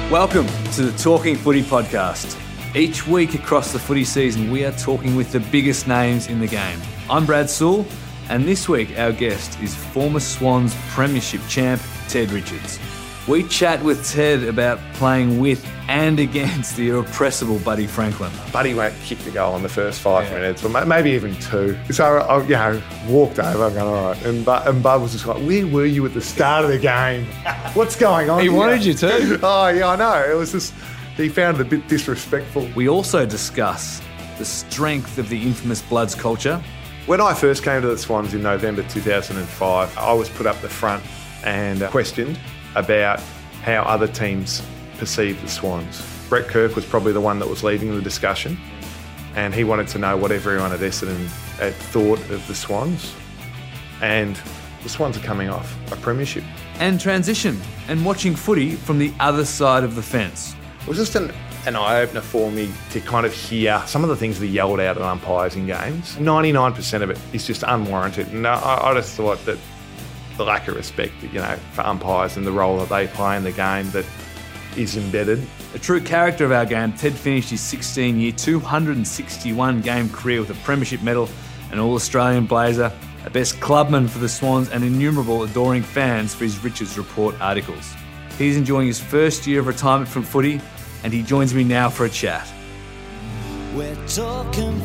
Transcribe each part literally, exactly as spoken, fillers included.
Welcome to the Talking Footy podcast. Each week across the footy season, we are talking with the biggest names in the game. I'm Brad Sewell, and this week our guest is former Swans Premiership champ, Ted Richards. We chat with Ted about playing with and against the irrepressible Buddy Franklin. Buddy won't kick the goal in the first five Yeah. minutes, or maybe even two. So I, you know, walked over, I'm going, all right. And, Bud, and Bud was just like, where were you at the start of the game? What's going on He here? wanted you to. Oh, yeah, I know. It was just, he found it a bit disrespectful. We also discuss the strength of the infamous Bloods culture. When I first came to the Swans in November two thousand five, I was put up the front and questioned about how other teams perceive the Swans. Brett Kirk was probably the one that was leading the discussion, and he wanted to know what everyone at Essendon had thought of the Swans. And the Swans are coming off a premiership. And transition, and watching footy from the other side of the fence. It was just an, an eye-opener for me to kind of hear some of the things that yelled out at umpires in games. ninety-nine percent of it is just unwarranted. And I, I just thought that the lack of respect, you know, for umpires and the role that they play in the game that is embedded. A true character of our game, Ted finished his sixteen-year, two hundred sixty-one game career with a premiership medal, an All-Australian blazer, a best clubman for the Swans, and innumerable adoring fans for his Richards Report articles. He's enjoying his first year of retirement from footy, and he joins me now for a chat. We're talking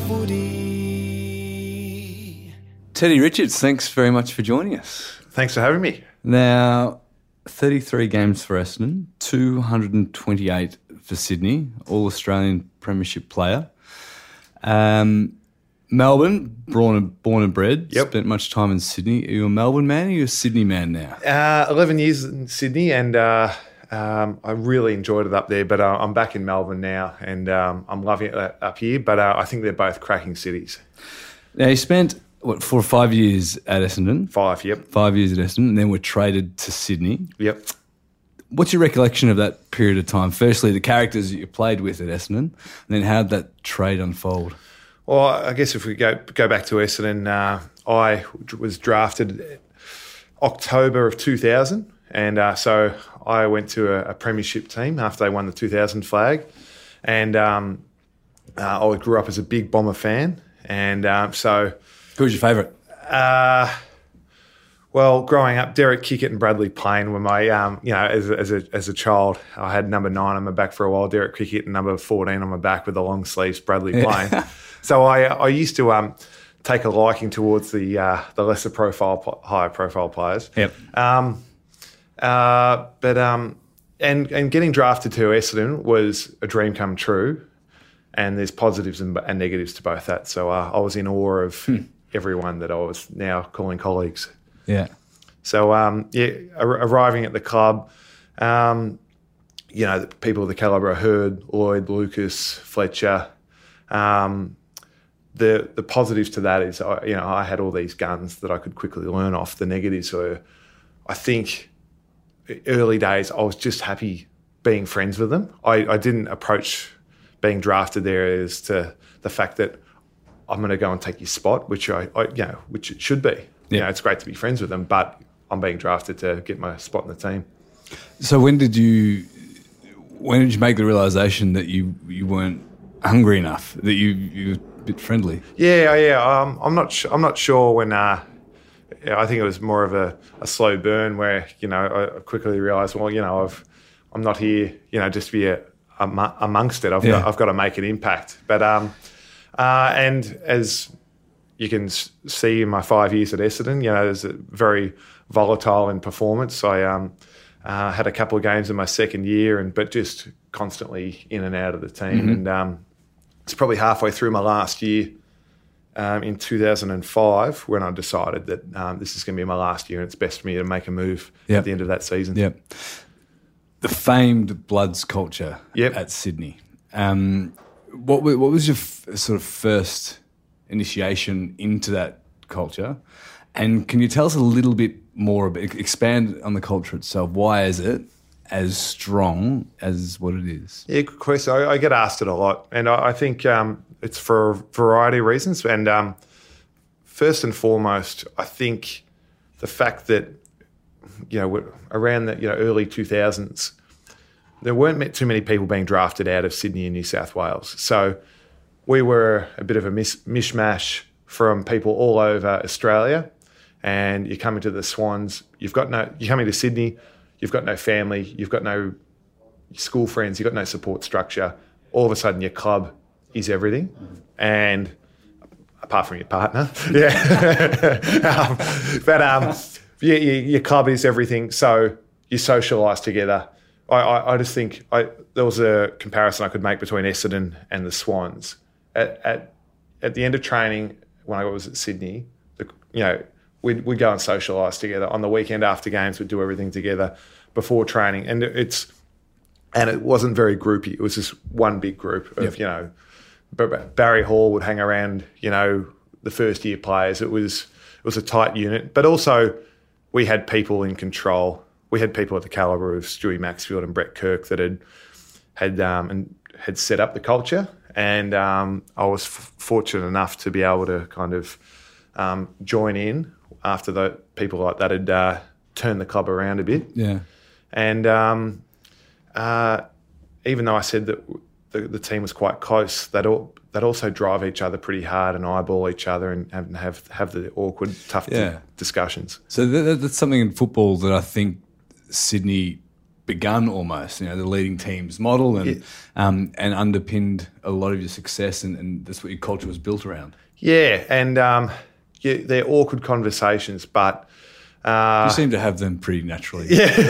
footy. Teddy Richards, thanks very much for joining us. Thanks for having me. Now, thirty-three games for Essendon, two hundred twenty-eight for Sydney, All-Australian Premiership player. Um, Melbourne, born and, born and bred, Yep. spent much time in Sydney. Are you a Melbourne man or are you a Sydney man now? Uh, eleven years in Sydney, and uh, um, I really enjoyed it up there, but uh, I'm back in Melbourne now, and um, I'm loving it up here, but uh, I think they're both cracking cities. Now, you spent, what, four or five years at Essendon? Five, yep. Five years at Essendon, and then were traded to Sydney. Yep. What's your recollection of that period of time? Firstly, the characters that you played with at Essendon, and then how did that trade unfold? Well, I guess if we go go back to Essendon, uh, I was drafted October of two thousand, and uh, so I went to a, a premiership team after they won the two thousand flag, and um, uh, I grew up as a big Bomber fan, and um, so... Who was your favourite? Uh, well, growing up, Derek Kickett and Bradley Payne were my, um, you know, as a, as a as a child, I had number nine on my back for a while, Derek Kickett, and number fourteen on my back with the long sleeves, Bradley Payne. So I I used to um, take a liking towards the uh, the lesser profile, higher profile players. Yep. Um, uh, but um, and and getting drafted to Essendon was a dream come true, and there's positives and, and negatives to both that. So uh, I was in awe of hmm. everyone that I was now calling colleagues. Yeah. So, um, yeah, ar- arriving at the club, um, you know, the people of the calibre, Hurd, Lloyd, Lucas, Fletcher. Um, the the positives to that is, I, you know, I had all these guns that I could quickly learn off. The negatives were, I think, early days, I was just happy being friends with them. I, I didn't approach being drafted there as to the fact that I'm going to go and take your spot, which I, I you know, which it should be. You know, it's great to be friends with them, but I'm being drafted to get my spot in the team. So when did you when did you make the realisation that you, you weren't hungry enough, that you you were a bit friendly? Yeah, yeah. Um, I'm not. Sh- I'm not sure when. Uh, I think it was more of a, a slow burn where you know I quickly realised, well, you know, I've I'm not here, you know, just to be a, a, amongst it. I've Yeah. got I've got to make an impact. But um, uh, and as you can see in my five years at Essendon, you know, there's a very volatile in performance. I um, uh, had a couple of games in my second year, and but just constantly in and out of the team. Mm-hmm. And um, it's probably halfway through my last year um, in two thousand five when I decided that um, this is going to be my last year, and it's best for me to make a move Yep. at the end of that season. Yep. The famed Bloods culture Yep. at Sydney. Um, what wa- what was your f- sort of first initiation into that culture? And can you tell us a little bit more about, expand on the culture itself? Why is it as strong as what it is? Yeah, good question. I, I get asked it a lot, and I, I think um, it's for a variety of reasons. And um, first and foremost, I think the fact that, you know, around the you know early two thousands, there weren't too many people being drafted out of Sydney and New South Wales. So we were a bit of a mis- mishmash from people all over Australia. And you're coming to the Swans, you've got no, you're coming to Sydney, you've got no family, you've got no school friends, you've got no support structure. All of a sudden your club is everything. And apart from your partner, yeah. um, but um, yeah, your, your club is everything. So you socialise together. I, I, I just think I, there was a comparison I could make between Essendon and the Swans. At, at at the end of training, when I was at Sydney, the, you know, we'd, we'd go and socialise together. On the weekend after games, we'd do everything together before training. And it's and it wasn't very groupy. It was just one big group of, yep. you know, Barry Hall would hang around, you know, the first year players. It was it was a tight unit. But also we had people in control. We had people at the calibre of Stewie Maxfield and Brett Kirk that had had um, and had set up the culture. And um, I was f- fortunate enough to be able to kind of um, join in after the people like that had uh, turned the club around a bit. Yeah. And um, uh, even though I said that the, the team was quite close, they'd, all, they'd also drive each other pretty hard and eyeball each other and have have, have the awkward, tough yeah. d- discussions. So that, that's something in football that I think Sydney begun almost, you know, the leading teams model and yeah. um, and underpinned a lot of your success, and, and that's what your culture was built around. Yeah, and um, yeah, they're awkward conversations, but... Uh, you seem to have them pretty naturally.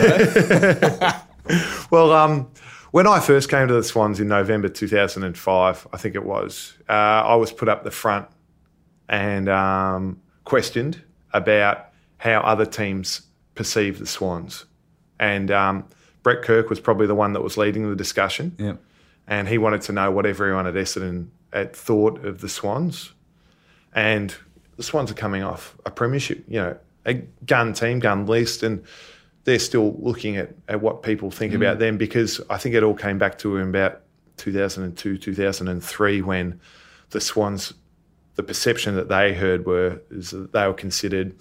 Yeah. Well, um, when I first came to the Swans in November two thousand five, I think it was, uh, I was put up the front and um, questioned about how other teams perceive the Swans. And um, Brett Kirk was probably the one that was leading the discussion. Yep. And he wanted to know what everyone at Essendon had thought of the Swans. And the Swans are coming off a premiership, you know, a gun team, gun list, and they're still looking at, at what people think mm. about them, because I think it all came back to about two thousand two, two thousand three when the Swans, the perception that they heard were is that they were considered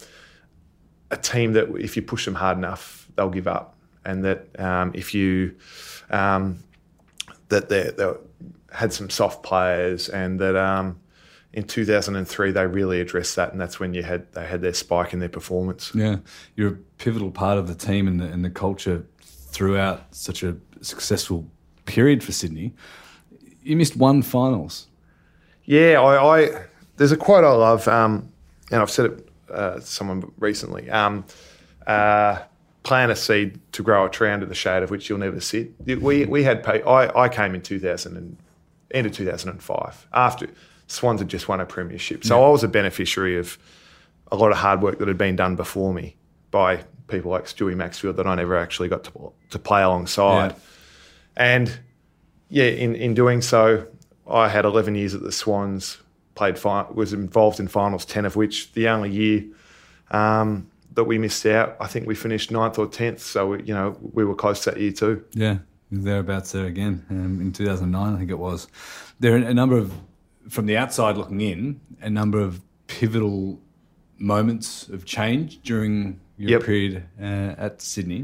a team that if you push them hard enough, they'll give up, and that um, if you um, that they, they had some soft players, and that um, in two thousand three they really addressed that, and that's when you had they had their spike in their performance. Yeah, you're a pivotal part of the team and the, and the culture throughout such a successful period for Sydney. You missed one finals. Yeah, I, I there's a quote I love, um, and I've said it uh, to someone recently. Um, uh, Plant a seed to grow a tree under the shade of which you'll never sit. We we had pay, I I came in two thousand and end of two thousand five after Swans had just won a premiership, so yeah. I was a beneficiary of a lot of hard work that had been done before me by people like Stewie Maxfield that I never actually got to to play alongside. Yeah. And yeah, in in doing so, I had eleven years at the Swans. Played was involved in finals, ten of which the only year. Um, that we missed out. I think we finished ninth or tenth, so we, you know we were close that year too. Yeah, thereabouts there again um, in two thousand nine, I think it was. There are a number of, from the outside looking in, a number of pivotal moments of change during your yep. period uh, at Sydney.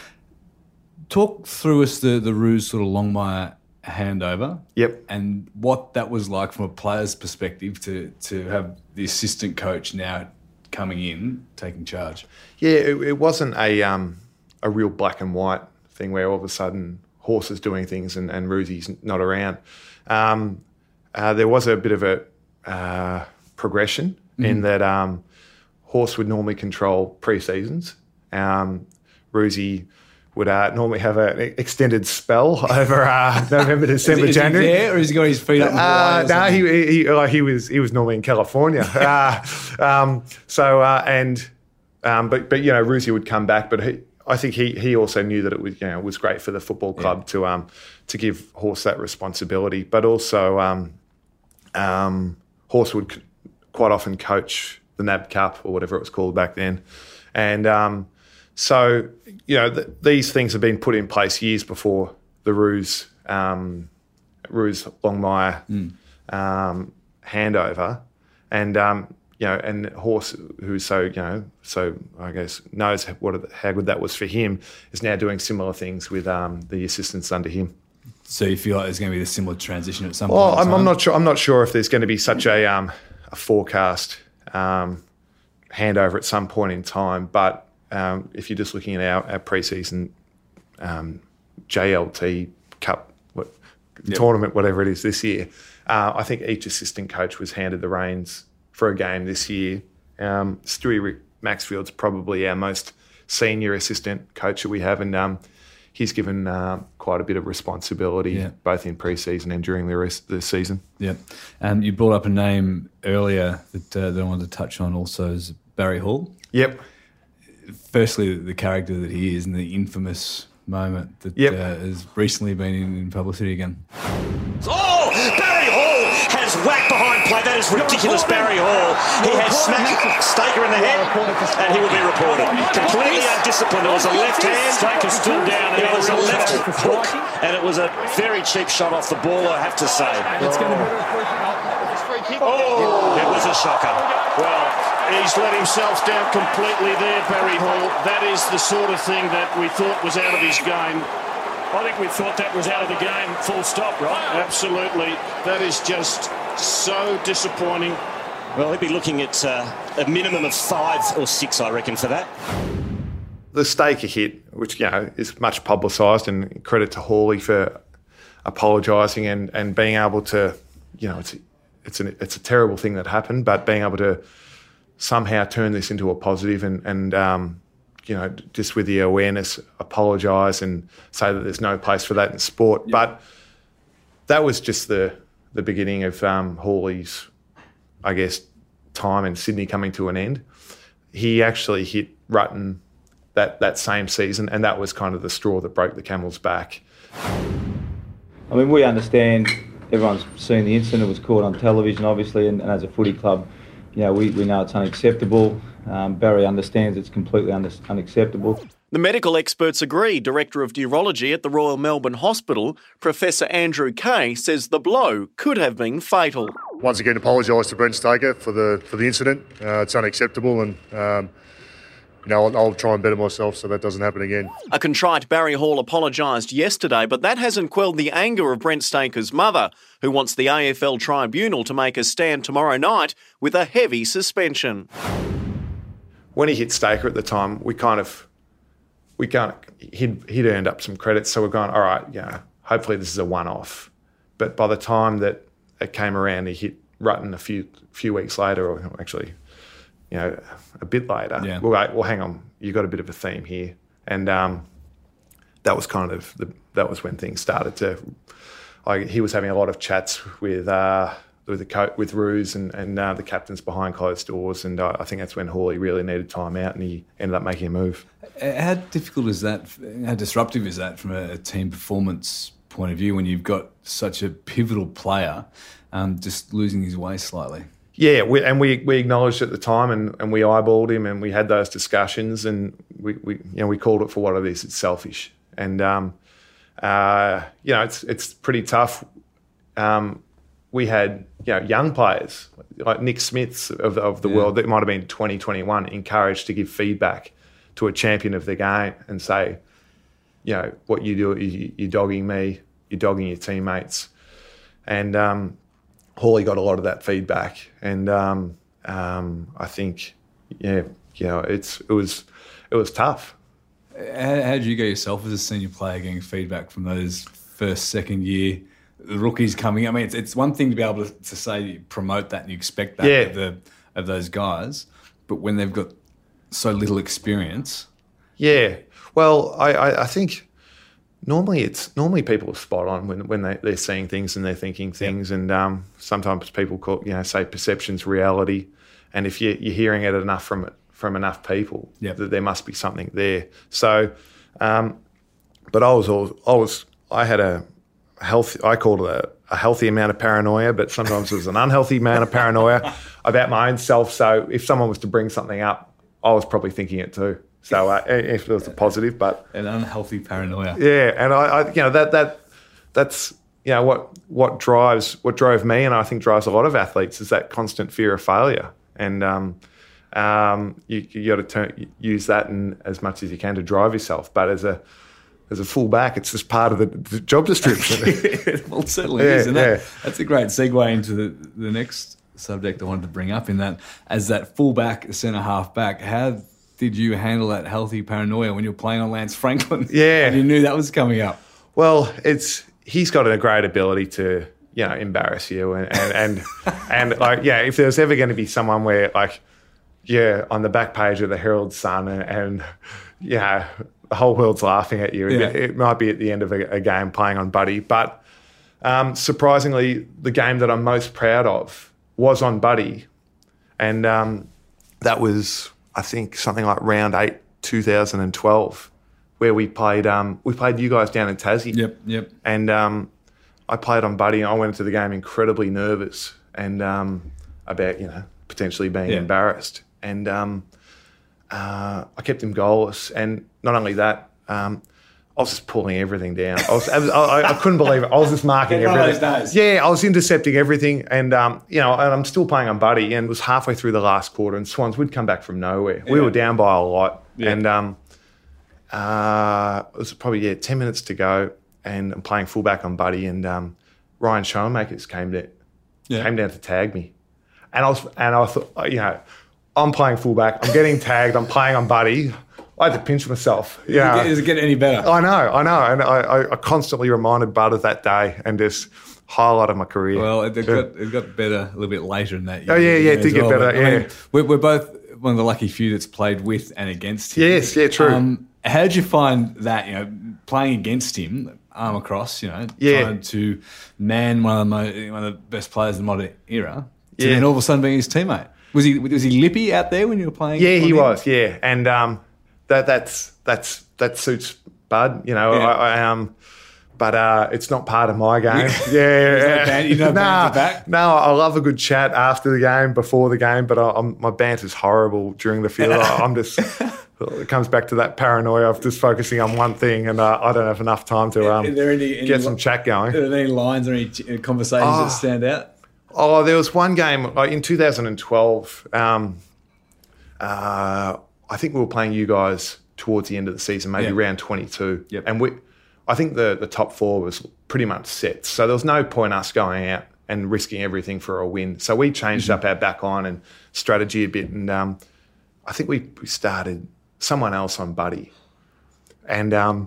Talk through us the the Roos sort of Longmire handover. Yep. And what that was like from a player's perspective to to have the assistant coach now coming in, taking charge. Yeah, it, it wasn't a um, a real black and white thing where all of a sudden Horse is doing things and, and Roosy's not around. Um, uh, there was a bit of a uh, progression mm-hmm. in that um, Horse would normally control pre-seasons. Um, Roosy would uh, normally have an extended spell over uh, November, December, is, is January. He there, or has he got his feet up? Uh, no, he he, like he was he was normally in California. uh, um, so uh, and um, but but you know, Roosy would come back, but he, I think he he also knew that it was you know was great for the football club yeah. to um to give Horse that responsibility, but also um, um, Horse would c- quite often coach the N A B Cup or whatever it was called back then, and. Um, So, you know, th- these things have been put in place years before the Roos, um, Roos Longmire mm. um, handover. And, um, you know, and Horse, who's so, you know, so I guess knows what how good that was for him, is now doing similar things with um, the assistants under him. So you feel like there's going to be a similar transition at some well, point? Well, I'm, I'm not sure. I'm not sure if there's going to be such a um, a forecast um, handover at some point in time. But um, if you're just looking at our, our pre-season um, J L T Cup what, yep. tournament, whatever it is this year, uh, I think each assistant coach was handed the reins for a game this year. Um, Stewie Maxfield's probably our most senior assistant coach that we have, and um, he's given uh, quite a bit of responsibility, yeah. both in pre-season and during the rest of the season. Yeah. Um, you brought up a name earlier that, uh, that I wanted to touch on also, is Barry Hall. Yep. Firstly, the character that he is and the infamous moment that yep. uh, has recently been in, in publicity again. Oh, Barry Hall has whacked behind play. That is ridiculous, Barry Hall. He has smacked Staker in the head, and he will be reported. Completely undisciplined. It was a left hand. Staker's still down. It was a left hook, and it was a very cheap shot off the ball, I have to say. It's going to be... Oh, it was a shocker. Well, he's let himself down completely there, Barry Hall. That is the sort of thing that we thought was out of his game. I think we thought that was out of the game, full stop, right? Absolutely. That is just so disappointing. Well, he'd be looking at uh, a minimum of five or six, I reckon, for that. The Staker hit, which, you know, is much publicised, and credit to Hawley for apologising and, and being able to, you know, it's it's an, it's a terrible thing that happened, but being able to somehow turn this into a positive and, and um, you know, just with the awareness, apologise and say that there's no place for that in sport. Yep. But that was just the the beginning of um, Hawley's, I guess, time in Sydney coming to an end. He actually hit Rutten that, that same season, and that was kind of the straw that broke the camel's back. I mean, we understand, everyone's seen the incident, it was caught on television, obviously, and, and as a footy club, you know, we, we know it's unacceptable. Um, Barry understands it's completely un- unacceptable. The medical experts agree. Director of Neurology at the Royal Melbourne Hospital, Professor Andrew Kay, says the blow could have been fatal. Once again, apologise to Brent Staker for the for the incident. Uh, it's unacceptable, and um, you know, I'll, I'll try and better myself so that doesn't happen again. A contrite Barry Hall apologised yesterday, but that hasn't quelled the anger of Brent Staker's mother, who wants the A F L tribunal to make a stand tomorrow night with a heavy suspension. When he hit Staker at the time, we kind of, we kind of, he'd, he'd earned up some credits, so we're going, all right, yeah, hopefully this is a one-off. But by the time that it came around, he hit Rutten a few few weeks later, or actually, you know, a bit later. Yeah. We're like, well, hang on, you got a bit of a theme here, and um, that was kind of the that was when things started to. Like, he was having a lot of chats with uh, with the co- with Ruse and and uh, the captains behind closed doors, and uh, I think that's when Hawley really needed time out, and he ended up making a move. How difficult is that? How disruptive is that from a team performance point of view when you've got such a pivotal player um, just losing his way slightly? Yeah, we, and we, we acknowledged at the time, and, and we eyeballed him, and we had those discussions, and we, we you know we called it for what it is. It's selfish, and um, uh, you know it's it's pretty tough. Um, we had you know young players like Nick Smiths of the, of the yeah. world that might have been twenty, twenty-one, encouraged to give feedback to a champion of the game and say, you know, what you do, you, you're dogging me, you're dogging your teammates, and um, Hawley got a lot of that feedback, and um, um, I think, yeah, you know, it's it was it was tough. How, how did you go yourself as a senior player getting feedback from those first, second year the rookies coming? I mean, it's it's one thing to be able to, to say promote that and you expect that yeah. of, the, of those guys, but when they've got so little experience. Yeah, well, I, I, I think. Normally, it's normally people are spot on when when they, they're seeing things and they're thinking things, yep. and um, sometimes people call you know say perception's reality, and if you, you're hearing it enough from from enough people, yep. that there must be something there. So, um, but I was all, I was I had a healthy I called it a, a healthy amount of paranoia, but sometimes it was an unhealthy amount of paranoia about my own self. So if someone was to bring something up, I was probably thinking it too. So uh, if it was a positive, but an unhealthy paranoia. Yeah, and I, I, you know, that that that's you know what what drives what drove me, and I think drives a lot of athletes is that constant fear of failure. and um, um, you, you got to use that in, as much as you can to drive yourself. But as a as a fullback, it's just part of the, the job description. Well, it certainly yeah, is, and yeah. that, that's a great segue into the, the next subject I wanted to bring up. In that, as that fullback, centre half back, how did you handle that healthy paranoia when you're playing on Lance Franklin? Yeah, and you knew that was coming up. Well, it's he's got a great ability to, you know, embarrass you, and and and, and like, yeah, if there's ever going to be someone where, like, yeah, on the back page of the Herald Sun, and, and you know, the whole world's laughing at you. Yeah. It, it might be at the end of a, a game playing on Buddy, but um, surprisingly, the game that I'm most proud of was on Buddy, and um, that was, I think, something like round eight, two thousand twelve. Where we played, um, we played you guys down in Tassie. Yep, yep. And um, I played on Buddy, and I went into the game incredibly nervous and um, about, you know, potentially being yeah. embarrassed. And um, uh, I kept him goalless. And not only that, um, I was just pulling everything down. I, was, I, was, I, I couldn't believe it. I was just marking One everything. of those days. Yeah, I was intercepting everything, and um, you know, and I'm still playing on Buddy. And it was halfway through the last quarter, and Swans would come back from nowhere. We Yeah. were down by a lot, Yeah. and um, uh, it was probably yeah ten minutes to go, and I'm playing fullback on Buddy, and um, Ryan Schoenmakers came down, Yeah. came down to tag me, and I was and I thought, you know, I'm playing fullback, I'm getting tagged, I'm playing on Buddy. I had to pinch myself. Yeah, Does it get any better? I know, I know, and I, I, I constantly reminded Bud of that day, and just highlighted my career. Well, it, it, Yeah. got, it got better a little bit later in that year. Oh, yeah, yeah, it as did get well. better, But, I mean, yeah. we're, we're both one of the lucky few that's played with and against him. Yes, yeah, true. Um, how did you find that, you know, playing against him, arm across, you know, Yeah. trying to man one of the mo- one of the best players in the modern era, to Yeah. then all of a sudden being his teammate? Was he was he lippy out there when you were playing? Yeah, on he him? was. Yeah, and um, that that's that's that suits Bud. You know, Yeah. I, I um, but uh, it's not part of my game. There's yeah, no ban- you know nah, banter back? no, I love a good chat after the game, before the game, but I, I'm, my banter's horrible during the field. I, I'm just. It comes back to that paranoia of just focusing on one thing, and uh, I don't have enough time to um, Are there any, any get some chat going. Are there any lines or any t- conversations Oh. that stand out? Oh, there was one game uh, in two thousand twelve. Um, uh, I think we were playing you guys towards the end of the season, maybe Yeah. round twenty-two. Yep. And we, I think the, the top four was pretty much set. So there was no point us going out and risking everything for a win. So we changed Mm-hmm. up our back line and strategy a bit. And um, I think we, we started someone else on Buddy. And um,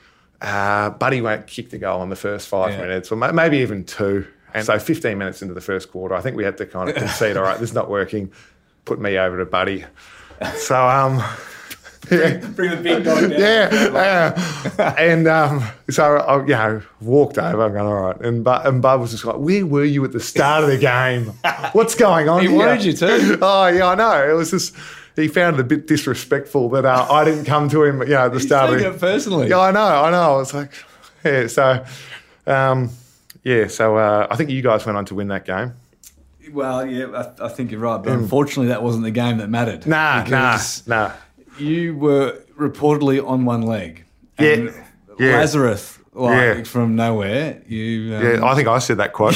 uh, Buddy won't kick the goal in the first five Yeah. minutes, or ma- maybe even two. And so fifteen minutes into the first quarter, I think we had to kind of concede, all right, this is not working, put me over to Buddy. So, um, yeah, Bring the big dog down. yeah, yeah. And um, so I, you know, walked over, I'm going, all right. And, Bu- and Bud was just like, where were you at the start of the game? What's going on He here? wanted you to. Oh, yeah, I know. It was just, he found it a bit disrespectful that uh, I didn't come to him, you know, at the He's start of taking the it personally. Yeah, I know, I know. I was like, yeah, so, um, yeah, so uh, I think you guys went on to win that game. Well, yeah, I, I think you're right, but unfortunately, that wasn't the game that mattered. Mm. Nah, because nah, nah. You were reportedly on one leg. And Yeah, yeah. Lazarus, like Yeah. from nowhere, you. Um, Yeah, I think I said that quote.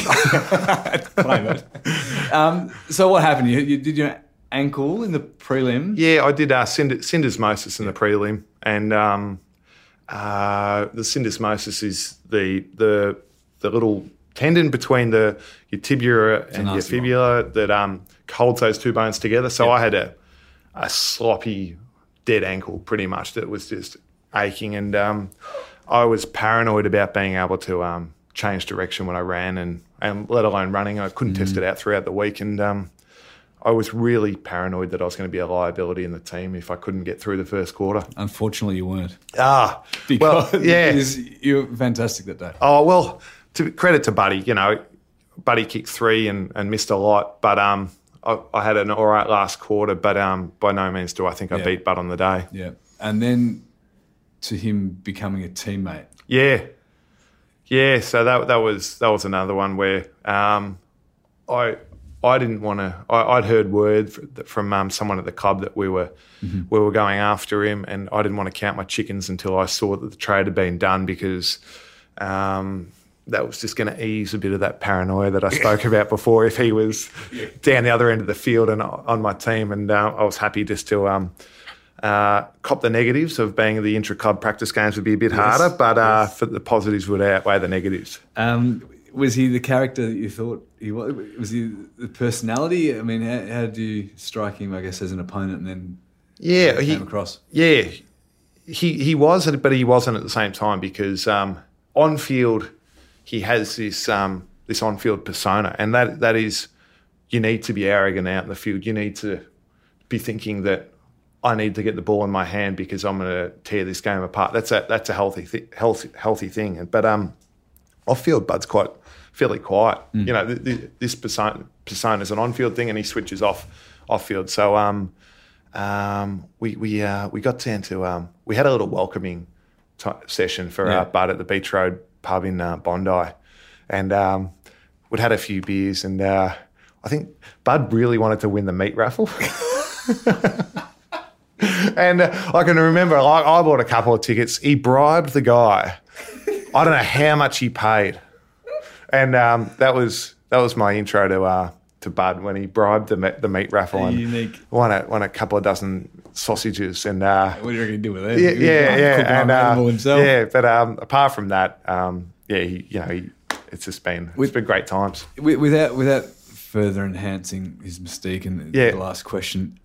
claim it. Um, so what happened? You, you did your ankle in the prelim. Yeah, I did uh, synd- syndesmosis in the prelim, and um, uh, the syndesmosis is the the the little tendon between the your tibia and your nasty one. fibula that um, holds those two bones together. So I had a a sloppy dead ankle, pretty much, that was just aching, and um, I was paranoid about being able to um, change direction when I ran, and, and let alone running. I couldn't test it out throughout the week, and um, I was really paranoid that I was going to be a liability in the team if I couldn't get through the first quarter. Unfortunately, you weren't. Ah, Because well, yeah. you were fantastic that day. Oh, well, to credit to Buddy, you know, Buddy kicked three and, and missed a lot, but um, I, I had an all right last quarter, but um, by no means do I think I Yeah. beat Bud on the day. Yeah, and then to him becoming a teammate. Yeah, yeah. So that that was that was another one where um, I I didn't want to. I'd heard word from um, someone at the club that we were mm-hmm. we were going after him, and I didn't want to count my chickens until I saw that the trade had been done, because um, that was just going to ease a bit of that paranoia that I spoke about before if he was yeah. down the other end of the field and on my team. And uh, I was happy just to um, uh, cop the negatives of being the intra-club practice games would be a bit yes. harder, but uh, yes. for the positives would outweigh the negatives. Um, was he the character that you thought he was? Was he the personality? I mean, how, how did you strike him, I guess, as an opponent and then yeah, came he, across? Yeah, he, he was, but he wasn't at the same time because um, on field he has this um, this on-field persona, and that that is you need to be arrogant out in the field. You need to be thinking that I need to get the ball in my hand because I'm going to tear this game apart. That's a that's a healthy th- healthy healthy thing. But um, off-field, Bud's quite fairly quiet. Mm. You know, th- th- this persona persona is an on-field thing, and he switches off off-field. So um, um, we we uh, we got down to um, we had a little welcoming t- session for yeah. uh, Bud at the Beach Road pub in uh, Bondi, and um, we'd had a few beers, and uh, I think Bud really wanted to win the meat raffle. And uh, I can remember, I, I bought a couple of tickets. He bribed the guy. I don't know how much he paid, and um, that was that was my intro to uh, to Bud when he bribed the the meat raffle and unique. won a won a couple of dozen sausages. And uh, what are you going to do with that? Yeah, yeah, yeah. And, uh, himself. yeah, but um, apart from that, um, yeah, he, you know, he, it's just been it's with, been great times. Without without further enhancing his mystique, and yeah. the last question.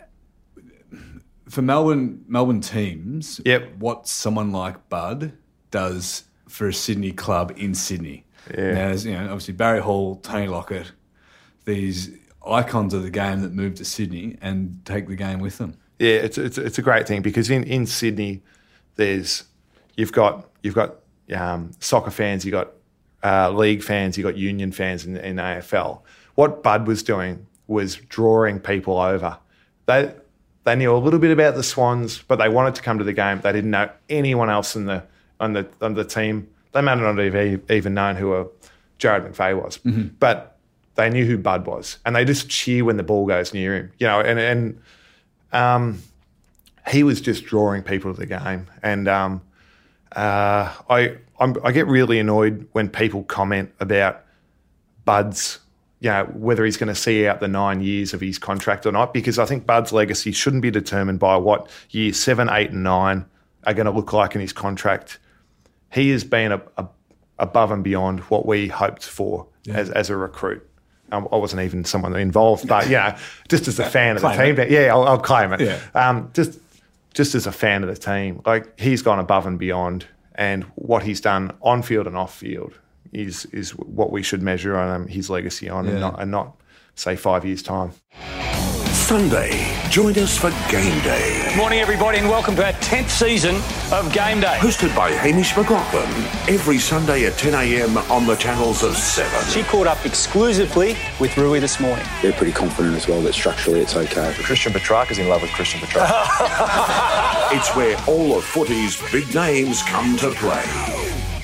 For Melbourne Melbourne teams, yep. what someone like Bud does for a Sydney club in Sydney. Yeah. Now, there's, you know, obviously Barry Hall, Tony Lockett, these icons of the game that move to Sydney and take the game with them. Yeah, it's it's it's a great thing because in, in Sydney, there's you've got you've got um, soccer fans, you've got uh, league fans, you've got union fans in, in A F L. What Bud was doing was drawing people over. They They knew a little bit about the Swans, but they wanted to come to the game. They didn't know anyone else in the on the on the team. They may not have even known who a Jared McVeigh was, mm-hmm. but they knew who Bud was, and they just cheer when the ball goes near him. You know, and and um, he was just drawing people to the game. And um, uh, I I'm, I get really annoyed when people comment about Bud's. You know, whether he's going to see out the nine years of his contract or not, because I think Bud's legacy shouldn't be determined by what years seven, eight and nine are going to look like in his contract. He has been a, a, above and beyond what we hoped for yeah. as, as a recruit. Um, I wasn't even someone involved, but, you know, just as a fan of the team. It. Yeah, I'll, I'll claim it. Yeah. Um, just, just as a fan of the team, like he's gone above and beyond, and what he's done on field and off field is is what we should measure on um, his legacy on yeah. and, not, and not, say, five years' time. Sunday, join us for Game Day. Good morning, everybody, and welcome to our tenth season of Game Day. Hosted by Hamish McLaughlin, every Sunday at ten a.m. on the channels of Seven. She caught up exclusively with Rui this morning. They're pretty confident as well that structurally it's okay. Christian Petrarca's in love with Christian Petrarca. It's where all of footy's big names come to play.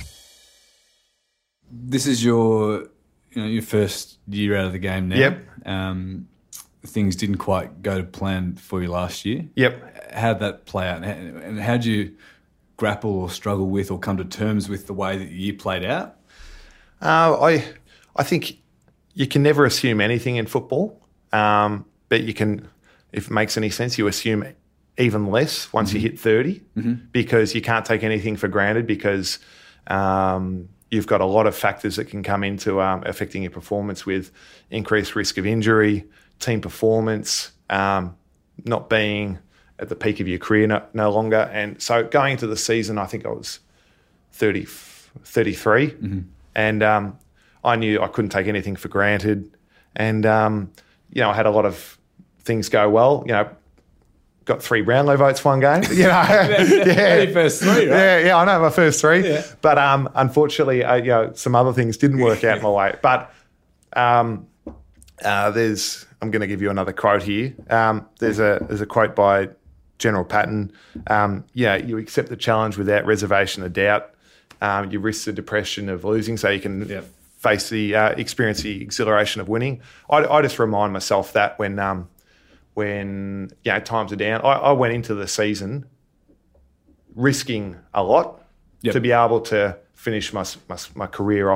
This is your, you know, your first year out of the game now. Yep. Um, things didn't quite go to plan for you last year. Yep. How'd that play out, and how did you grapple or struggle with or come to terms with the way that the year played out? Uh, I I think you can never assume anything in football, um, but you can, if it makes any sense, you assume even less once mm-hmm. you hit thirty mm-hmm. because you can't take anything for granted because um, you've got a lot of factors that can come into um, affecting your performance with increased risk of injury, team performance, um, not being at the peak of your career no, no longer. And so going into the season, I think I was thirty, thirty-three mm-hmm. and um, I knew I couldn't take anything for granted. And, um, you know, I had a lot of things go well, you know, got three Brownlow votes one game. You know, yeah, your first three, right? Yeah, yeah, I know my first three. Yeah. But um, unfortunately, uh, you know, some other things didn't work out my way. But um, uh, there's, I'm going to give you another quote here. Um, there's a there's a quote by General Patton. Um, yeah, you accept the challenge without reservation or doubt. Um, you risk the depression of losing, so you can yeah. face the uh, experience the exhilaration of winning. I, I just remind myself that when. Um, when you know, times are down. I, I went into the season risking a lot yep. to be able to finish my, my my career off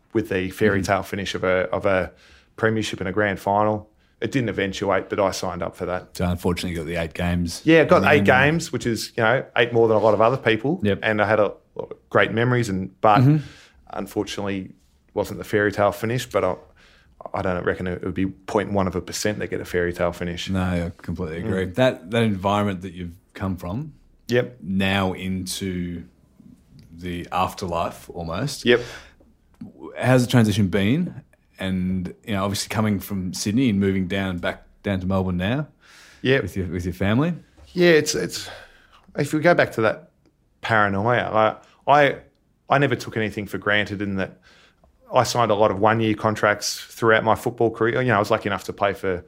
with the fairy tale finish of a of a premiership and a grand final. It didn't eventuate, but I signed up for that. So unfortunately, you got the eight games. Yeah, got eight games, which is, you know, eight more than a lot of other people. Yep. And I had a, great memories, and but Mm-hmm. unfortunately, wasn't the fairy tale finish. But I, I don't reckon it would be zero point one of a percent that get a fairy tale finish. No, I completely agree. Mm. That that environment that you've come from, Yep. now into the afterlife almost. Yep. How's the transition been? And, you know, obviously coming from Sydney and moving down back down to Melbourne now. Yep. With your with your family. Yeah, it's it's. If we go back to that paranoia, I I I never took anything for granted in that. I signed a lot of one-year contracts throughout my football career. You know, I was lucky enough to play for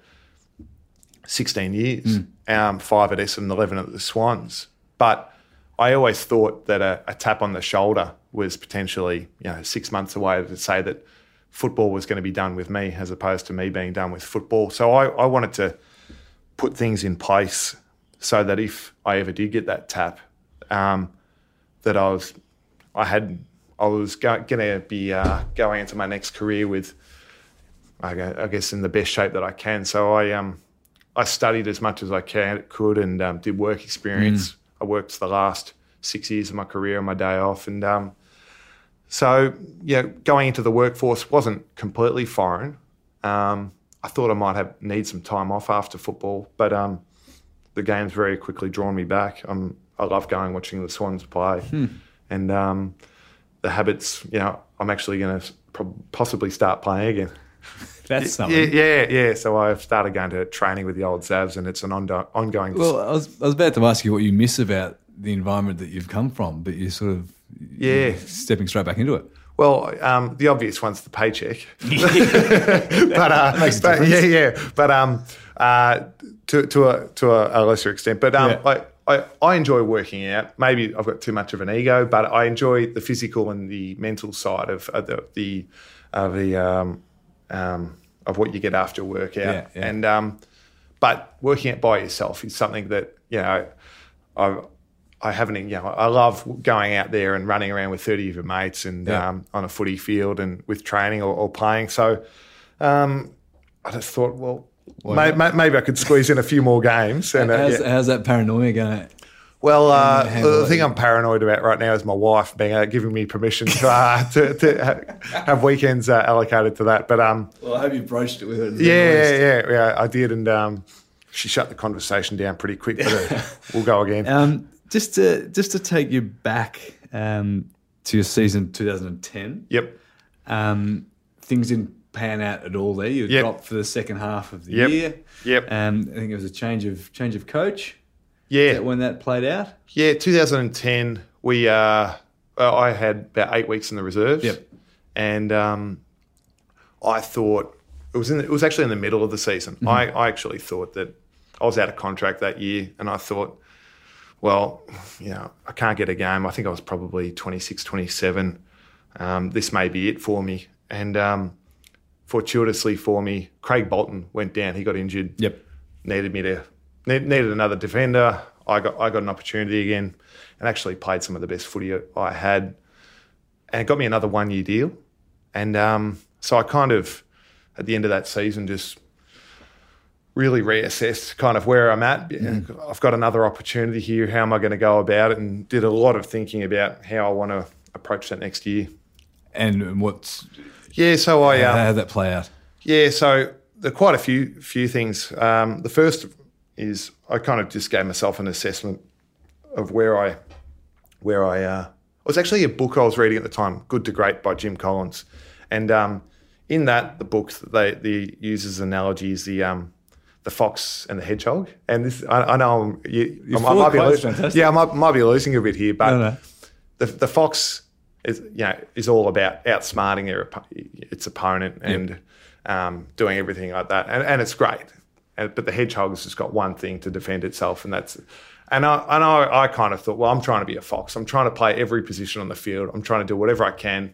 sixteen years, Mm. um, five at Essendon, eleven at the Swans. But I always thought that a, a tap on the shoulder was potentially, you know, six months away to say that football was going to be done with me as opposed to me being done with football. So I, I wanted to put things in place so that if I ever did get that tap, um, that I was, I had, I was going to be uh, going into my next career with, I gu- I guess, in the best shape that I can. So I, um, I studied as much as I can, could, and um, did work experience. Mm. I worked the last six years of my career on my day off, and um, so yeah, going into the workforce wasn't completely foreign. Um, I thought I might have need some time off after football, but um, the game's very quickly drawn me back. Um, I love going watching the Swans play, Hmm. and um, the habits. You know, I'm actually going to pro- possibly start playing again. That's something. Yeah, yeah, yeah. So I've started going to training with the old Savs, and it's an ondo- ongoing. Well, I was I was about to ask you what you miss about the environment that you've come from, but you're sort of Yeah. you're stepping straight back into it. Well, um, the obvious one's the paycheck, but, uh, Makes a but difference. yeah, yeah. But um, uh, to to a to a, a lesser extent. But um, Yeah. I, I I enjoy working out. Maybe I've got too much of an ego, but I enjoy the physical and the mental side of, of the the of the um, um, of what you get after a workout. Yeah, yeah. And um, but working out by yourself is something that, you know, I I haven't, you know, I love going out there and running around with thirty of your mates and Yeah. um, on a footy field and with training or, or playing. So um, I just thought, well, may, may, maybe I could squeeze in a few more games. And uh, how's, yeah. how's that paranoia going? Well, uh, handle the thing it? I'm paranoid about right now is my wife being uh, giving me permission to uh, to, to ha- have weekends uh, allocated to that. But um, Well, I hope you broached it with her. yeah, yeah, yeah, yeah, I did, and um, she shut the conversation down pretty quick. But uh, we'll go again. Um, just to just to take you back um, to your season two thousand ten. Yep. Um, things didn't pan out at all there. You Yep. dropped for the second half of the Yep. year. Yep. Um, I think it was a change of change of coach. Yeah. Is that when that played out? Yeah, two thousand ten, we uh, uh, I had about eight weeks in the reserves. Yep. And um, I thought it was in the, it was actually in the middle of the season. Mm-hmm. I, I actually thought that I was out of contract that year, and I thought, well, you know, I can't get a game. I think I was probably twenty-six, twenty-seven. Um, this may be it for me. And um, fortuitously for me, Craig Bolton went down. He got injured. Yep. Needed me to need, needed another defender. I got I got an opportunity again, and actually played some of the best footy I had, and it got me another one year deal. And um, so I kind of, at the end of that season, just really reassessed kind of where I'm at. Mm. I've got another opportunity here. How am I going to go about it? And did a lot of thinking about how I want to approach that next year. And what's Yeah, so I how, um, how did that play out? Yeah, so there are quite a few few things. Um, the first is I kind of just gave myself an assessment of where I where I uh, it was actually a book I was reading at the time, Good to Great by Jim Collins, and um, in that the book they the uses analogy is the um, the fox and the hedgehog. And this I, I know I'm, you, You're I, full might of be quotes, lo- fantastic. yeah I might, might be losing a bit here, but No, no. the the fox is you know is all about outsmarting their, oppo- its opponent and um, doing everything like that, and, and it's great. And, but the hedgehog's just got one thing to defend itself, and that's. And I, and I, I kind of thought, well, I'm trying to be a fox. I'm trying to play every position on the field. I'm trying to do whatever I can.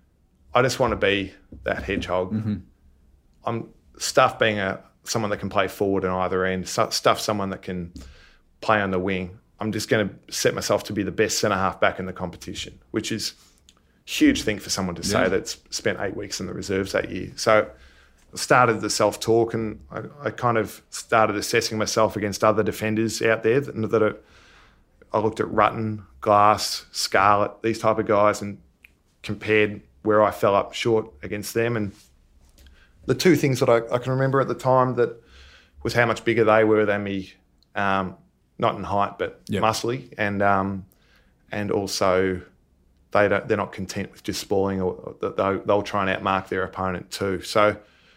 I just want to be that hedgehog. Mm-hmm. I'm stuff being a someone that can play forward on either end. Stuff someone that can play on the wing. I'm just going to set myself to be the best centre half back in the competition, which is huge thing for someone to say Yeah. that's spent eight weeks in the reserves that year. So I started the self-talk, and I, I kind of started assessing myself against other defenders out there that, that are, I looked at Rutten, Glass, Scarlett, these type of guys, and compared where I fell up short against them. And the two things that I, I can remember at the time that was how much bigger they were than me, um, not in height, but Yep. muscly, and um, and also they don't, they're not content with just spoiling, or they'll, they'll try and outmark their opponent too. So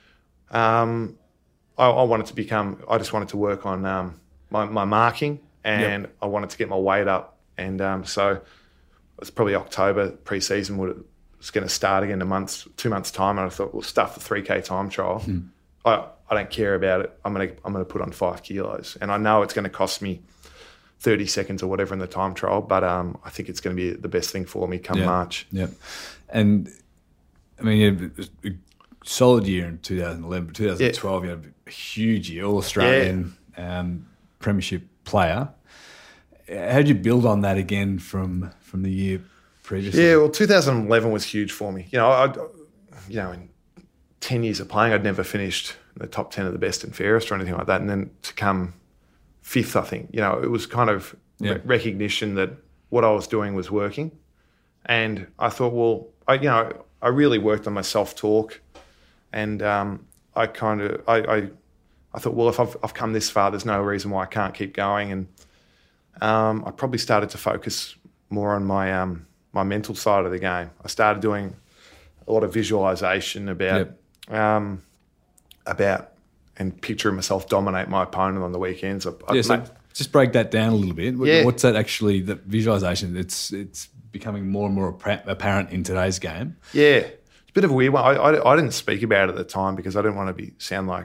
um, I, I wanted to become, I just wanted to work on um, my, my marking, and Yep. I wanted to get my weight up. And um, so it's probably October, pre-season would, was going to start again in a month, two months' time, and I thought, well, stuff the three K time trial. Hmm. I, I don't care about it. I'm going to I'm going to put on five kilos, and I know it's going to cost me thirty seconds or whatever in the time trial, but um, I think it's going to be the best thing for me come Yeah. March. Yeah. And, I mean, it was a solid year in two thousand eleven, two thousand twelve, Yeah. you had a huge year, All-Australian um, premiership player. How did you build on that again from from the year previously? Yeah, well, two thousand eleven was huge for me. You know, I, you know, in ten years of playing, I'd never finished in the top ten of the best and fairest or anything like that. And then to come fifth, I think, you know, it was kind of Yeah. re- recognition that what I was doing was working. And I thought, well, I, you know, I really worked on my self-talk, and um, I kind of, I, I, I thought, well, if I've, I've come this far, there's no reason why I can't keep going. And um, I probably started to focus more on my um, my mental side of the game. I started doing a lot of visualization about Yep. um, about and picturing myself dominate my opponent on the weekends. I, I Yeah, so made- just break that down a little bit. What- Yeah. What's that actually, the visualization? It's it's becoming more and more appra- apparent in today's game. Yeah, it's a bit of a weird one. I, I, I didn't speak about it at the time because I didn't want to be sound like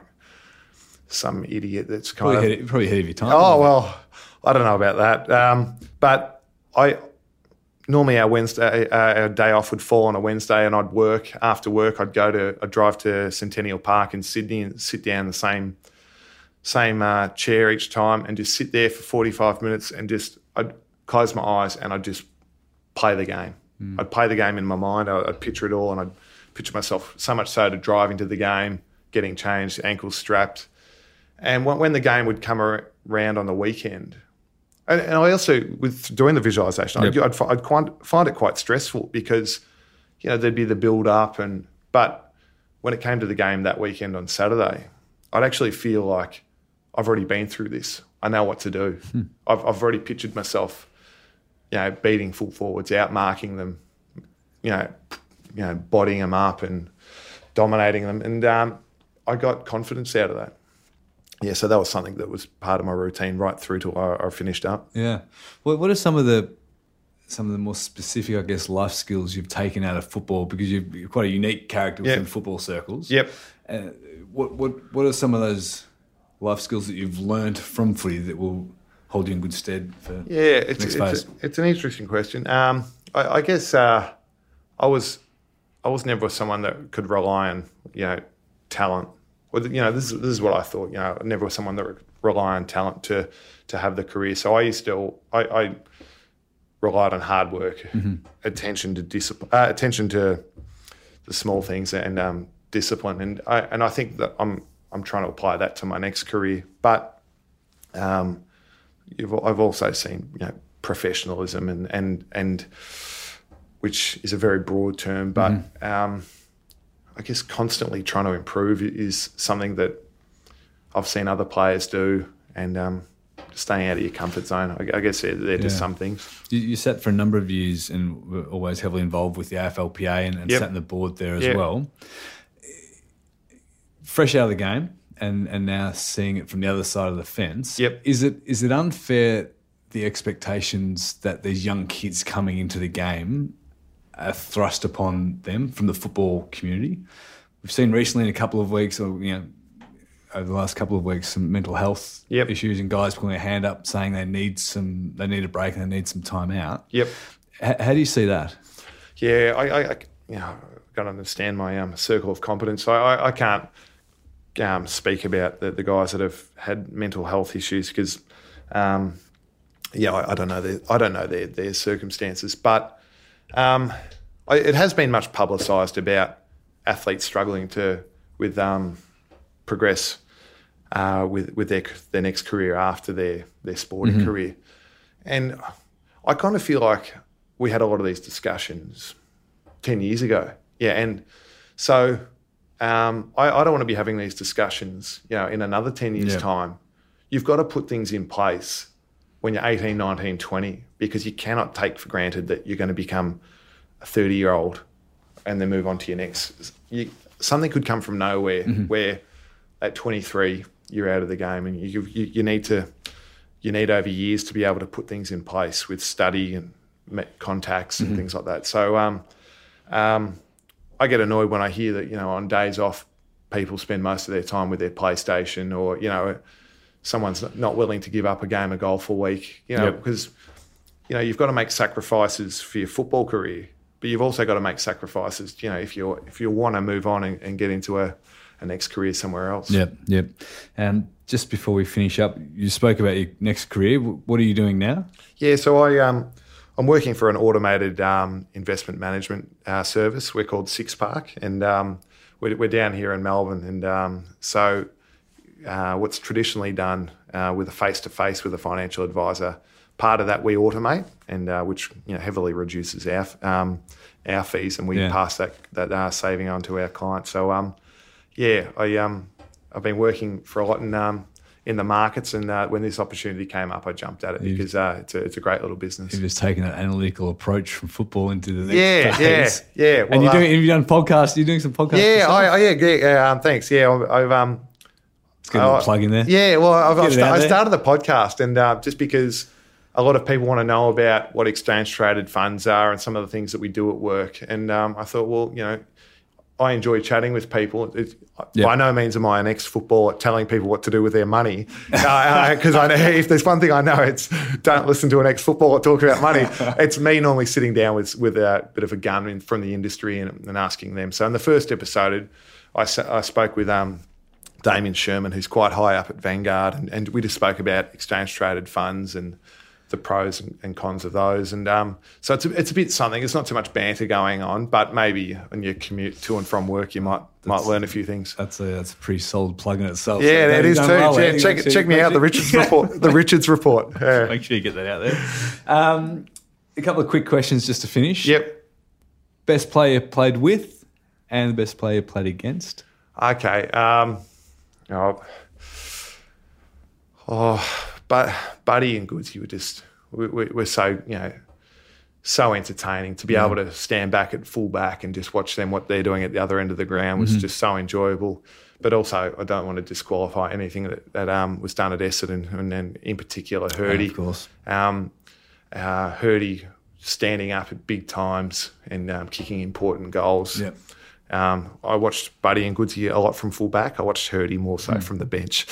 some idiot that's kind Probably, of ahead, probably ahead of your time. Oh well, I don't know about that. Um, but I normally our Wednesday, uh, our day off would fall on a Wednesday, and I'd work. After work, I'd go to, I'd drive to Centennial Park in Sydney and sit down in the same same uh, chair each time, and just sit there for forty-five minutes, and just I'd close my eyes and I'd just play the game. Mm. I'd play the game in my mind. I'd, I'd picture it all, and I'd picture myself so much so to driving to the game, getting changed, ankles strapped. And when, when the game would come ar- around on the weekend, and, and I also, with doing the visualisation, Yep. I'd, I'd, fi- I'd quite, find it quite stressful because, you know, there'd be the build-up, and but when it came to the game that weekend on Saturday, I'd actually feel like I've already been through this. I know what to do. Hmm. I've, I've already pictured myself, you know, beating full forwards, out-marking them, you know, you know, bodying them up and dominating them. And um, I got confidence out of that. Yeah, so that was something that was part of my routine right through till I, I finished up. Yeah. What What are some of the some of the more specific, I guess, life skills you've taken out of football? Because you're, you're quite a unique character within Yep. football circles. Yep. Uh, what What What are some of those life skills that you've learned from footy that will hold you in good stead for Yeah, it's next it's, phase? a, it's an interesting question. Um, I, I guess uh, I was I was never someone that could rely on, you know, talent. Well, you know, this is this is what I thought. You know, I never was someone that would rely on talent to to have the career. So I used to I, I relied on hard work, Mm-hmm. attention to discipline, uh, attention to the small things, and um, discipline. And I and I think that I'm I'm trying to apply that to my next career. But um, you've, I've also seen, you know, professionalism and and and which is a very broad term, but Mm-hmm. um, I guess constantly trying to improve is something that I've seen other players do, and um, staying out of your comfort zone. I, I guess they're, they're just Yeah. some things. You, you sat for a number of years and were always heavily involved with the A F L P A and, and Yep. sat on the board there as Yep. well. Fresh out of the game and, and now seeing it from the other side of the fence. Yep. Is it is it unfair, the expectations that these young kids coming into the game are thrust upon them from the football community? We've seen recently in a couple of weeks, or you know, over the last couple of weeks, some mental health Yep. issues and guys putting a hand up saying they need some, they need a break and they need some time out. Yep. H- how do you see that? Yeah, I, I, I you know, I've got to understand my um, circle of competence. So I, I can't um, speak about the, the guys that have had mental health issues because, um, yeah, I, I don't know their, I don't know their their circumstances. But um, I, it has been much publicised about athletes struggling to with um, progress uh, with with their their next career after their their sporting mm-hmm. career, and I kind of feel like we had a lot of these discussions ten years ago. Yeah, and so um, I, I don't want to be having these discussions, you know, in another ten years' yeah. time. You've got to put things in place when you're eighteen, nineteen, twenty, because you cannot take for granted that you're going to become a thirty-year-old and then move on to your next. You, something could come from nowhere mm-hmm. where at twenty-three you're out of the game, and you, you you need to you need over years to be able to put things in place with study and contacts and mm-hmm. things like that. So um, um, I get annoyed when I hear that, you know, on days off, people spend most of their time with their PlayStation, or, you know, someone's not willing to give up a game of golf a week, you know, yep. because, you know, you've got to make sacrifices for your football career, but you've also got to make sacrifices, you know, if you if you want to move on and, and get into a, a next career somewhere else. Yep, yep. And just before we finish up, you spoke about your next career. What are you doing now? Yeah, so I um I'm working for an automated um, investment management uh, service. We're called Six Park, and um, we're, we're down here in Melbourne. And um, so uh, what's traditionally done uh, with a face-to-face with a financial advisor, part of that we automate, and uh, which, you know, heavily reduces our um, our fees, and we yeah. pass that that uh, saving on to our clients. So um, yeah, I um I've been working for a lot in um. in the markets, and uh, when this opportunity came up, I jumped at it you've, because uh, it's a it's a great little business. You've just taken an analytical approach from football into the next yeah, phase. Yeah, yeah, well, and you're uh, doing, have you done podcasts? You're doing some podcasts. Yeah, I, I, yeah, yeah. Um, thanks. Yeah, I've um, let's get a little plug in there. Yeah, well, I've, I've st- I started the podcast, and uh, just because a lot of people want to know about what exchange traded funds are and some of the things that we do at work, and um, I thought, well, you know, I enjoy chatting with people. It, yep. By no means am I an ex-footballer telling people what to do with their money, because uh, I know if there's one thing I know, it's don't listen to an ex-footballer talk about money. It's me normally sitting down with with a bit of a gun in, from the industry and, and asking them. So in the first episode, I, I spoke with um, Damien Sherman, who's quite high up at Vanguard, and, and we just spoke about exchange-traded funds and the pros and, and cons of those. And um, so it's a, it's a bit something. It's not too much banter going on, but maybe when you commute to and from work, you might that's, might learn a few things. That's a that's a pretty solid plug in itself. Yeah, so that is too. Well, yeah, check check me out, the Richards report. The Richards report. Yeah. Make sure you get that out there. Um, a couple of quick questions just to finish. Yep. Best player played with, and the best player played against. Okay. Um, oh, oh. But Buddy and Goodsy were just we, we, we're so you know so entertaining to be yeah. able to stand back at full back and just watch them what they're doing at the other end of the ground was mm-hmm. just so enjoyable. But also, I don't want to disqualify anything that, that um, was done at Essendon, and then in particular Hurdy. Yeah, of course, um, uh, Hurdy standing up at big times and um, kicking important goals. Yep. Um, I watched Buddy and Goodsy a lot from full back. I watched Hurdy more so mm. from the bench.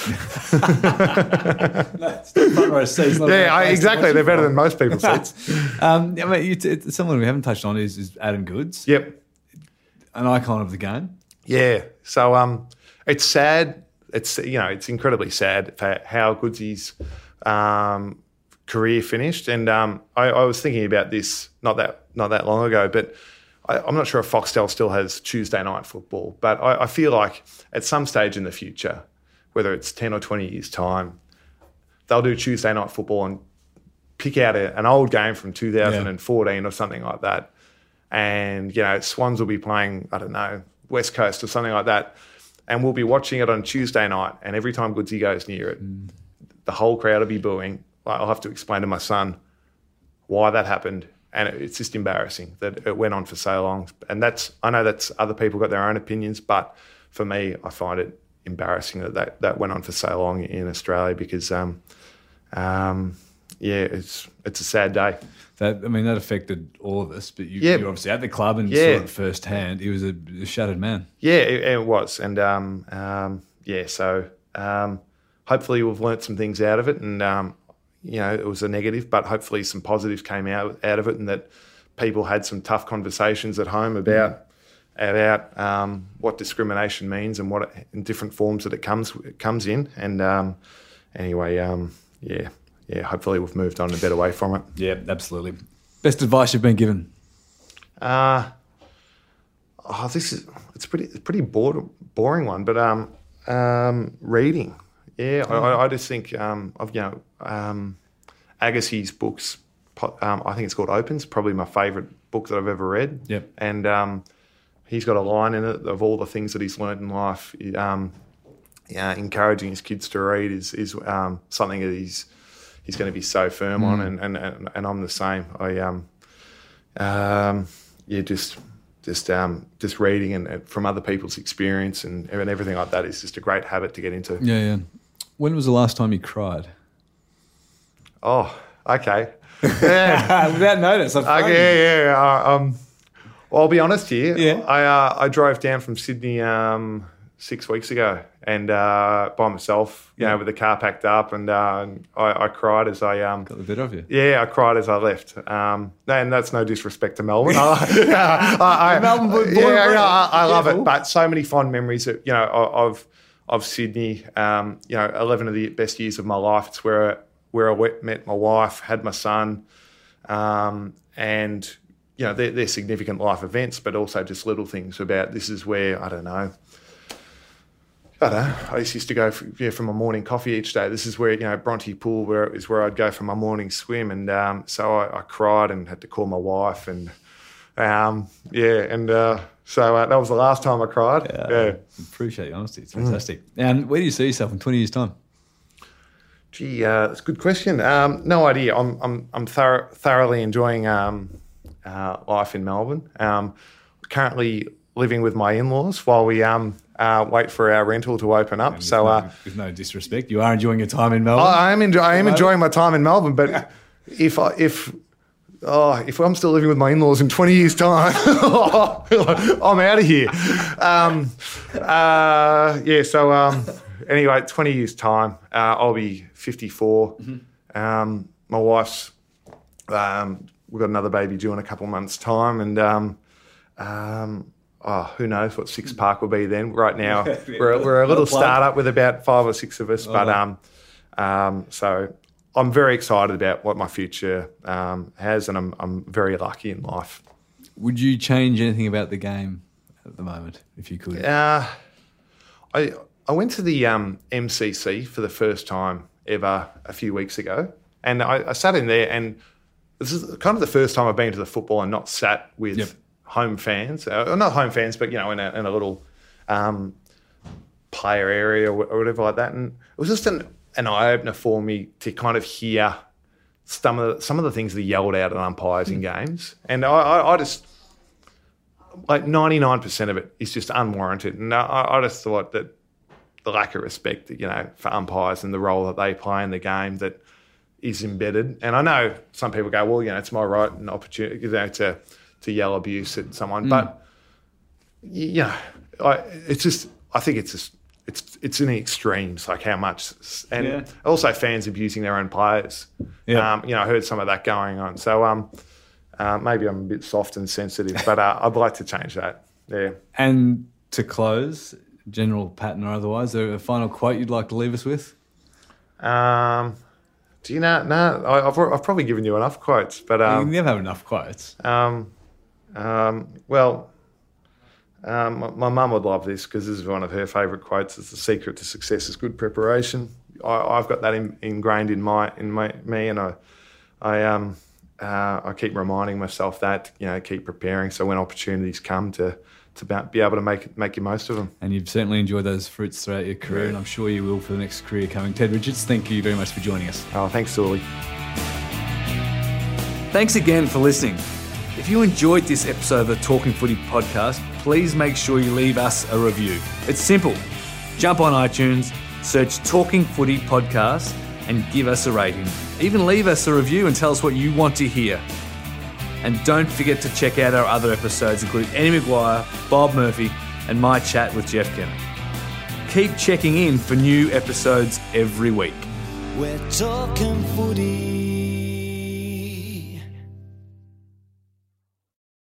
no, it's the front row seats. Yeah, I, exactly. They're better than most people's seats. um, I mean, it's, it's, someone we haven't touched on is, is Adam Goodes. Yep. An icon of the game. Yeah. So um, it's sad. It's you know it's incredibly sad for how Goodsy's um, career finished. And um, I, I was thinking about this not that not that long ago, but I, I'm not sure if Foxtel still has Tuesday night football, but I, I feel like at some stage in the future, whether it's ten or twenty years' time, they'll do Tuesday night football and pick out a, an old game from two thousand fourteen yeah. or something like that. And, you know, Swans will be playing, I don't know, West Coast or something like that. And we'll be watching it on Tuesday night. And every time Goodsy goes near it, mm. the whole crowd will be booing. I'll have to explain to my son why that happened. And it's just embarrassing that it went on for so long. And that's, I know that's other people got their own opinions, but for me, I find it embarrassing that that, that went on for so long in Australia because, um, um, yeah, it's it's a sad day. That I mean, that affected all of us, but you, yeah. you're obviously at the club and yeah. saw it firsthand. He was a, a shattered man. Yeah, it, it was. And, um, um, yeah, so um, hopefully we've learnt some things out of it and, um, you know, it was a negative, but hopefully some positives came out out of it, and that people had some tough conversations at home about mm. about um, what discrimination means and what it, in different forms that it comes it comes in. And um, anyway, um, yeah, yeah. Hopefully we've moved on a better way from it. Yeah, absolutely. Best advice you've been given? Uh oh, this is it's pretty it's pretty bored, boring one, but um, um, reading. Yeah, mm. I, I just think um, of you know um, Agassi's books. Um, I think it's called Opens. Probably my favourite book that I've ever read. Yep. And um, he's got a line in it of all the things that he's learned in life. Um, yeah, encouraging his kids to read is is um, something that he's he's going to be so firm mm. on, and, and, and and I'm the same. I um um yeah just just um just reading and, and from other people's experience and, and everything like that is just a great habit to get into. Yeah, yeah. When was the last time you cried? Oh, okay. Yeah. Without notice. I'm okay, yeah, yeah. Uh, um, well, I'll be honest here. Yeah. I uh, I drove down from Sydney um, six weeks ago and uh, by myself, you yeah. know, with the car packed up, and uh, I, I cried as I um, got the bit of you. Yeah, I cried as I left. Um, and that's no disrespect to Melbourne. I, I, I, Melbourne, boy, yeah, boy, yeah, I, I love careful. it. But so many fond memories, of, you know, of of Sydney. Um, you know, eleven of the best years of my life. It's where where I met my wife, had my son, um, and you know they're, they're significant life events, but also just little things about this is where I don't know. I don't know. I used to go for, yeah, for my morning coffee each day. This is where you know Bronte Pool, where is where I'd go for my morning swim, and um, so I, I cried and had to call my wife, and um, yeah, and uh, so uh, that was the last time I cried. Yeah, yeah. I appreciate your honesty. It's fantastic. Mm. And where do you see yourself in twenty years' time? Gee, uh, that's a good question. Um, no idea. I'm I'm I'm thor- thoroughly enjoying um, uh, life in Melbourne. Um, currently living with my in-laws while we um uh, wait for our rental to open up. So, no, uh, with no disrespect, you are enjoying your time in Melbourne. I am enjoy- I am enjoying my time in Melbourne. But if I, if oh if I'm still living with my in-laws in twenty years' time, I'm out of here. Um, uh, yeah. So. Um, Anyway, twenty years' time, uh, I'll be fifty-four. Mm-hmm. Um, my wife's, um, we've got another baby due in a couple of months' time, and um, um, oh, who knows what Six Park will be then. Right now, we're, we're a little startup with about five or six of us, but um, um, so I'm very excited about what my future um, has, and I'm I'm very lucky in life. Would you change anything about the game at the moment, if you could? Uh, I. I went to the um, M C C for the first time ever a few weeks ago, and I, I sat in there, and this is kind of the first time I've been to the football and not sat with yep. home fans, uh, not home fans, but you know, in a, in a little um, player area or, or whatever like that. And it was just an, an eye opener for me to kind of hear some of the, some of the things that yelled out at umpires in games, and I, I, I just like ninety-nine percent of it is just unwarranted, and I, I just thought that. The lack of respect, you know, for umpires and the role that they play in the game that is embedded. And I know some people go, well, you know, it's my right and opportunity, you know, to to yell abuse at someone, mm. but you know, I, it's just, I think it's just, it's it's in the extremes, like how much, and yeah. also fans abusing their own players. Yeah. Um, you know, I heard some of that going on. So um, uh, maybe I'm a bit soft and sensitive, but uh, I'd like to change that. Yeah. And to close. General pattern or otherwise, is there a final quote you'd like to leave us with? Um, do you know? No, I, I've, I've probably given you enough quotes, but um, you never have enough quotes. Um, um, well, um, my mum would love this because this is one of her favourite quotes. It's the secret to success is good preparation. I, I've got that in, ingrained in my in my me, and I, I um, uh, I keep reminding myself that you know keep preparing. So when opportunities come to. to be able to make make the most of them. And you've certainly enjoyed those fruits throughout your career, and I'm sure you will for the next career coming. Ted Richards, thank you very much for joining us. Oh, thanks, Sully. Thanks again for listening. If you enjoyed this episode of the Talking Footy podcast, please make sure you leave us a review. It's simple. Jump on iTunes, search Talking Footy podcast, and give us a rating. Even leave us a review and tell us what you want to hear. And don't forget to check out our other episodes, including Eddie McGuire, Bob Murphy, and my chat with Jeff Kenner. Keep checking in for new episodes every week. We're talking footy.